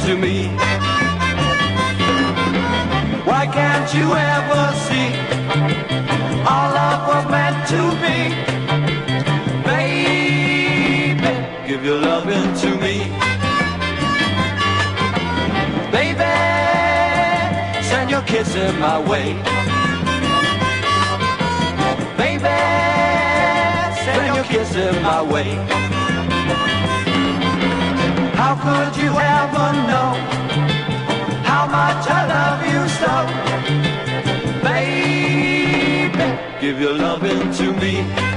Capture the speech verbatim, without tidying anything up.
to me. Why can't you ever see our love was meant to be? Baby, give your loving to me. Baby, send your kissing my way. Baby, send your kissing my way. How could you ever know how much I love you so? Baby, give your loving to me.